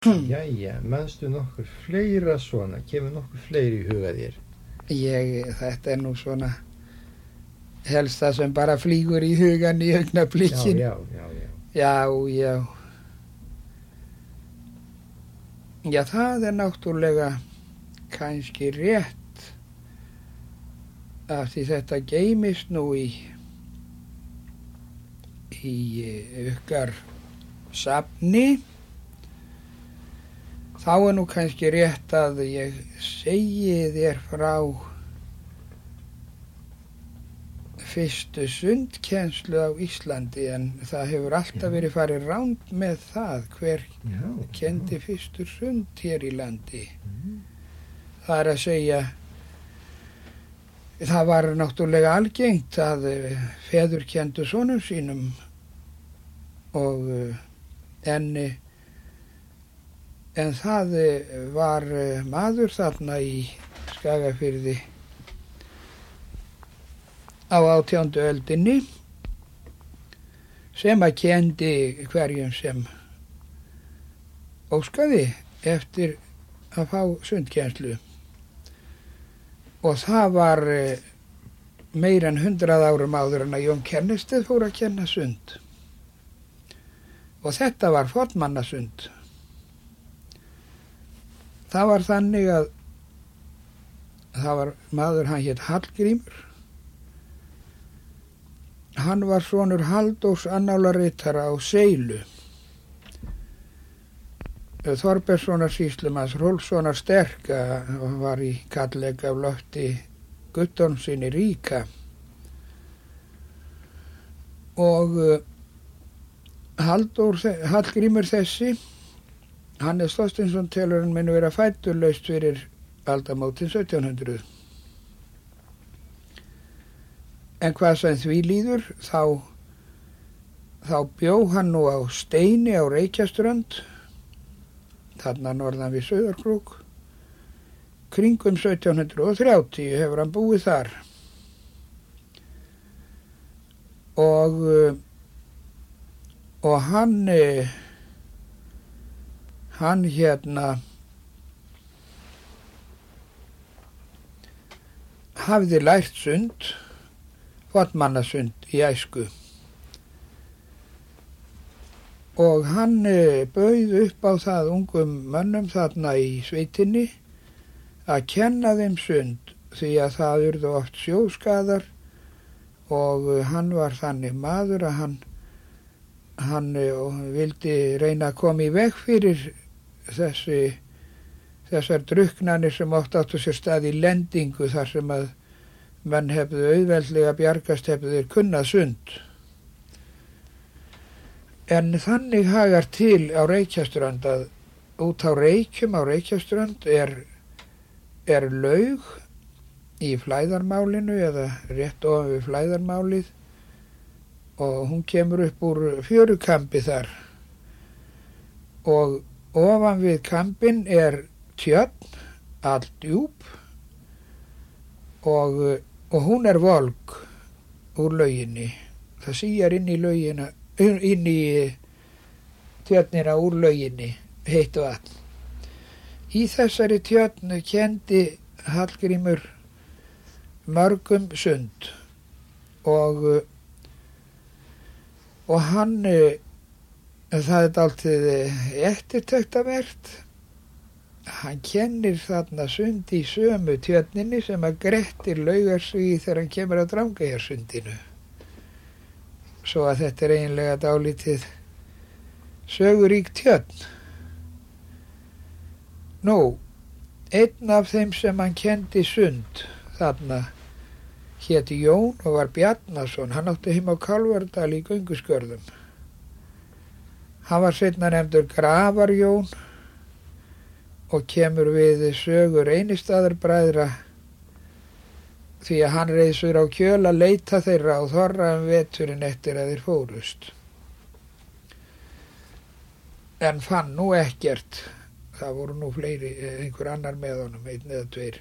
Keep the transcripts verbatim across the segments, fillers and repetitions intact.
Jæja, manstu nokkur fleira svona, kemur nokkur fleiri í huga þér? Ég, þetta er nú svona helst það sem bara flýgur í hugan í augnablikinu. Já, já, já, já. Já, já. Já, það er náttúrulega kannski rétt af því þetta geymist nú í í ykkar safni. Þá er nú kannski rétt að ég segi þér frá fyrstu sundkennslu á Íslandi, en það hefur alltaf Já. verið farið ránd með það hver Já, kendi fyrstu sund hér í landi. Mm. Það er að segja, það var náttúrulega algengt að feður kendu sonum sínum og en En það var maður þarna í Skagafirði á átjándu öldinni sem að kendi hverjum sem óskaði eftir að fá sundkennslu. Og það var meira en hundrað árum áður en að Jón Kennesteð fór að kenna sund. Og þetta var fornmannasund. Það var þannig að það var maður, hann hét Hallgrímur. Hann var sonur Halldórs annálaritara á Seilu. Þorbergssonar sýslumanns Rolfssonar sterka var í kalleg af lofti Guttormssyni ríka. Og Halldór, Hallgrímur þessi, Hannes Þorsteinsson telur hann muni vera fæddur laust fyrir aldamótin sautján hundruð. En hvað sem því líður, þá, þá bjó hann nú á Steini á Reykjaströnd, þarna norðan við Sauðárkrók. Kringum sautján hundruð og þrjátíu hefur hann búið þar. Og, og hann... Hann hérna hafði lært sund, fornmannasund í æsku. Og hann bauð upp á það ungum mönnum þarna í sveitinni að kenna þeim sund því að það urðu oft sjóskaðar og hann var þannig maður að hann, hann vildi reyna að koma í veg fyrir Þessi, þessar drukknanir sem oft áttu sér stað í lendingu þar sem að menn hefðu auðveldlega bjargast hefðu þeir kunnað sund. En þannig hagar til á Reykjaströnd að út á Reykjum á Reykjaströnd er, er laug í Flæðarmálinu eða rétt ofan við Flæðarmálið og hún kemur upp úr fjörukampi þar og ofan við kampinn er tjörn, allt djúp og, og hún er volg úr lauginni. Það síjar inn í laugina, inn í tjörnina úr lauginni, heitt vatn. Í þessari tjörn kendi Hallgrímur mörgum sund og, og hann það er alltaf eftirtektarvert. Hann kennir þarna sund í sömu tjörninni sem að Grettir laugar sig í þegar hann kemur að Drangeyjarsundinu. Svo að þetta er eiginlega dálítið sögurík tjörn. Nú, einn af þeim sem hann kendi sund þarna héti Jón og var Bjarnason. Hann átti heima á Kálfardal í Gönguskörðum. Hann var seinna nefndur Grafarjón og kemur við sögur Einistaðarbræðra því að hann reið sér á kjöl að leita þeirra á þorra um veturinn eftir að þeir fórust. En fann nú ekkert. Það voru nú fleiri, einhver annar með honum, einn eða tveir.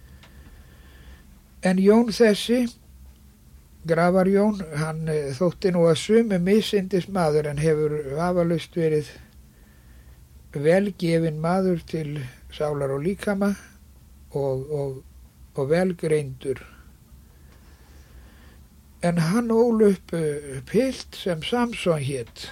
En Jón þessi, Grafarjón, hann þótti nú að sumu misindis maður en hefur vafalaust verið velgefin maður til sálar og líkama og, og, og velgreindur. En hann ól upp pilt sem Samson hét.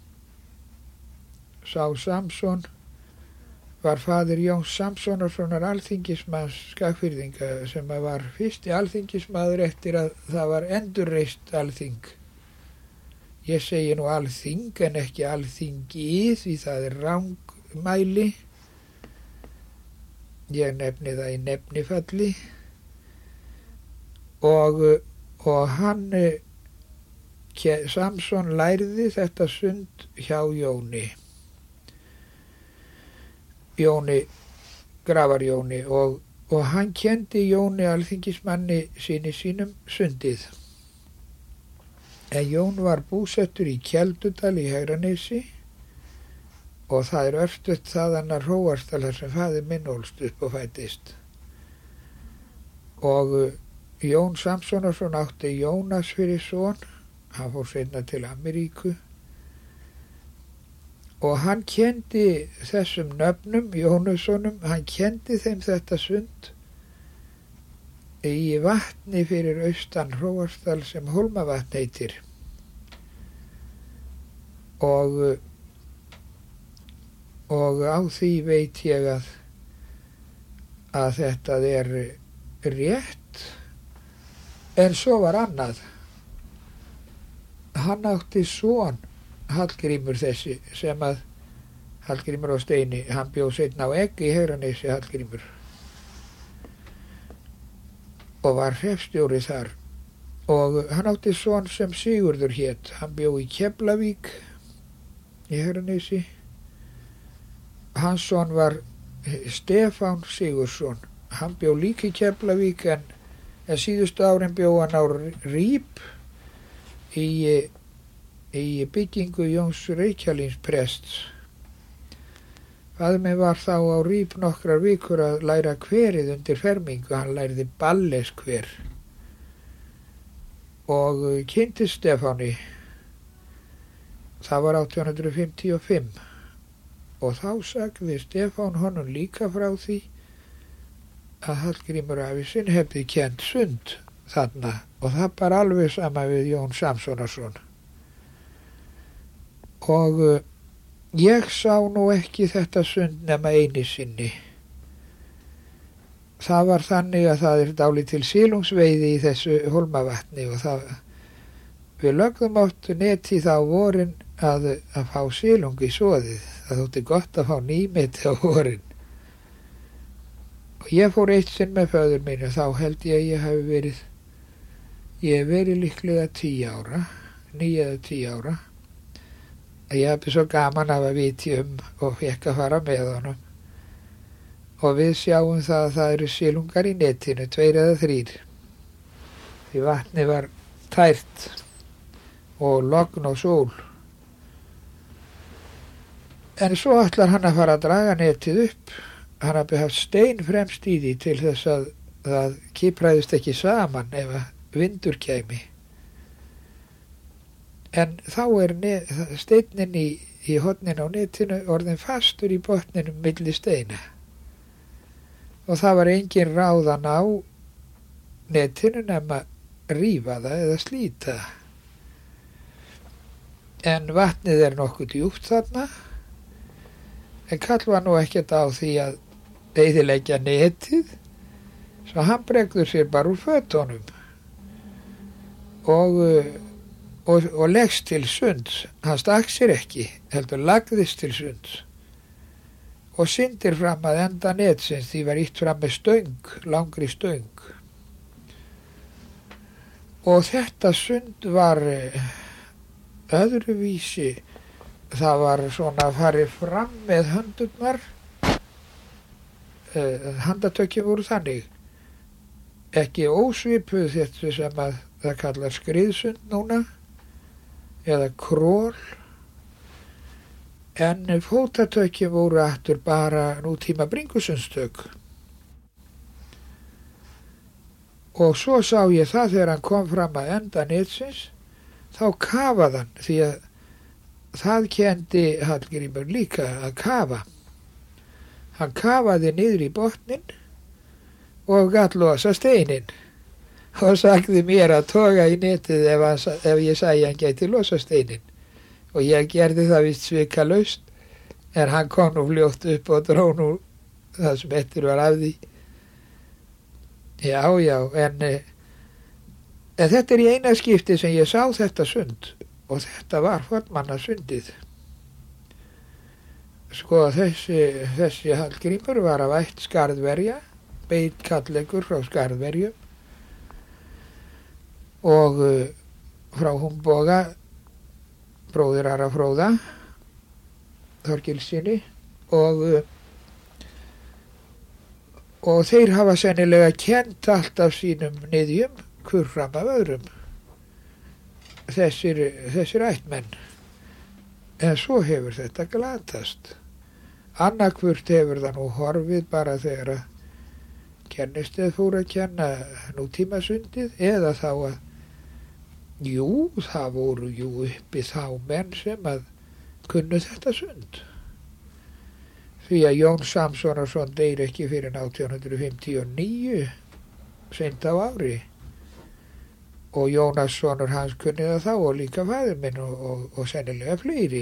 Sá Samson var faðir Jóns Samsonarssonar alþingismanns Skagfirðinga sem var fyrsti alþingismaður eftir að það var endurreist alþing. Ég segi nú alþing en ekki alþingi því það er rangmæli. Ég nefni það í nefnifalli og, og hann, Samson lærði þetta sund hjá Jóni. Jóni, Grafarjóni og, og hann kendi Jóni alþingismanni síni sínum sundið. En Jón var búsettur í Keldudal í Hegranesi og það er örstutt þaðan að Hróarsdal sem faðir minn ólst upp og fæddist. Og Jón Samsonarsson átti Jónas fyrir son, hann fór seinna til Ameríku og hann kendi þessum nöfnum, Jónussonum, hann kendi þeim þetta sund í vatni fyrir austan Hróarsdal sem Hólmavatn heitir. Og, og á því veit ég að, að þetta er rétt, en svo var annað. Hann átti son, Hallgrímur þessi, sem að Hallgrímur á Steini, hann bjó seinna á Egg í Hegranesi, Hallgrímur. Og var hreppstjóri þar og hann átti son sem Sigurður hét. Hann bjó í Keflavík í Hegranesi. Hans son var Stefán Sigurðsson. Hann bjó líka í Keflavík en, en síðustu árin bjó hann á Rýp í, í byggingu Jóns Reykjalíns prests. Faðir minn var þá á Rýp nokkrar vikur að læra kverið undir fermingu, hann lærði balleskver og kynntist Stefáni. Það var átján hundruð fimmtíu og fimm og þá sagði Stefán honum líka frá því að Hallgrímur afi sinn hefði kennt sund þarna og það bara alveg sama við Jón Samsonarsson. Og ég sá nú ekki þetta sund nema einu sinni. Það var þannig að það er dálítil silungsveiði í þessu Hólmavatni og það, við lögðum oft neti þá vorin að, að fá silung í soðið. Það þótti gott að fá nýmeti á vorin. Og ég fór eitt sinn með föður mínu, þá held ég að ég hef verið, ég hef verið líklega tíu ára, níu eða tíu ára. Ég hafði svo gaman af að viti um og fekk að fara með honum. Og við sjáum það að það eru silungar í netinu, tveir eða þrír. Því vatni var tært og logn og sól. En svo ætlar hann að fara að draga netið upp. Hann hafði haft stein fremst í því til þess að það kipraðist ekki saman ef að vindur kæmi. En þá er steinninn í, í hornin á netinu orðin fastur í botninum milli steina. Og það var engin ráðan á netinu nema rífa það eða slíta. En vatnið er nokkuð djúpt þarna. En Karl var nú ekkert á því að eyðileggja netið. Svo hann bregður sér bara úr fötunum. Og Og, og leggst til sunds, hann stakk sér ekki, heldur lagðist til sunds og syndir fram að enda netsins því var ítt fram með stöng, langri stöng. Og þetta sund var öðruvísi, það var svona að farið fram með höndurnar, uh, handatöki voru þannig, ekki ósvipuð þetta sem að það kallar skriðsund núna, eða król, en fótatöki voru aftur bara nútíma bringusundstök. Og svo sá ég það þegar hann kom fram að enda netsins, þá kafaði hann, því að það kendi Hallgrímur líka að kafa. Hann kafaði niður í botnin og gat losa steinin og sagði mér að toga í netið ef, hann, ef ég sagði hann gæti losa steinin. Og ég gerði það vist svikalaust, en hann kom nú fljótt upp og dró nú það sem eftir var af því. Já, já, en, en þetta er í eina skipti sem ég sá þetta sund og þetta var fornmannasundið. Sko þessi, þessi Hallgrímur var af ætt Skarðverja, beit kallegur frá Skarðverjum og uh, frá Humboga, bróðir Ara Fróða, Þorgilssyni og, uh, og þeir hafa sennilega kennt allt af sínum niðjum kurram af öðrum, þessir, þessir ættmenn. En svo hefur þetta glatast. Annarkvört hefur það nú horfið bara þegar að kennisteð fór að kenna nútímasundið, eða þá að, jú, það voru jú uppi þá menn sem að kunnu þetta sund. Því að Jón Samsonarsson deyr ekki fyrir átján hundruð fimmtíu og níu, seint á ári. Og Jónas sonur hans kunni það þá og líka faðir minn og, og, og sennilega fleiri.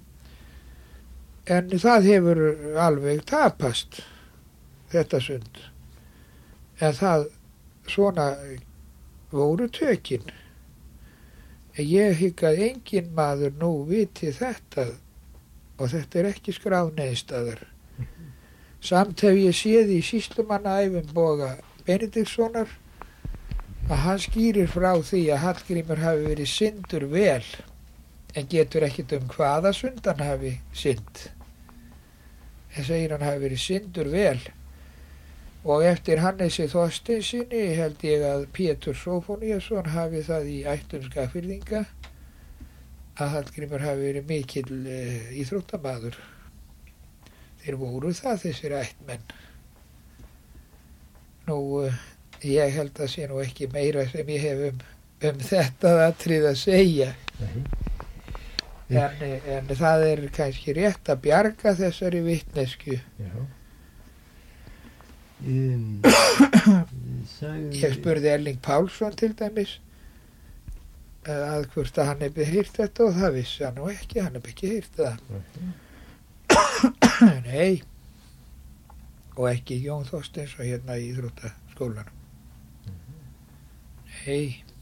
En það hefur alveg tapast, þetta sund. En það, svona voru tökin. Ég hygg að engin maður nú viti þetta og þetta er ekki skráð neðstaðar. Samt hef ég séð í sýslumannaæfum Boga Benediktssonar að hann skýrir frá því að Hallgrímur hafi verið syndur vel, en getur ekkit um hvaða sund hann hafi synd. Það segir hann hafi verið syndur vel, og eftir Hannesi Þorsteinssyni held ég að Pétur Sófóníasson hafi það í ættum Skagfirðinga að Hallgrímur hafi verið mikill uh, íþróttamaður. Þeir voru það, þessir ættmenn. Nú, uh, ég held að sé nú ekki meira sem ég hef um, um þetta atrið að segja. En, en það er kannski rétt að bjarga þessari vitnesku. Já. Um, sagði... Ég spurði Erling Pálsson til dæmis að hvort að hann hefði heyrt þetta og það vissi hann nú ekki, hann hefði ekki heyrt það. Okay. Nei. Og ekki Jón Þorsteins og hérna í Íþróttaskólanum. Nei.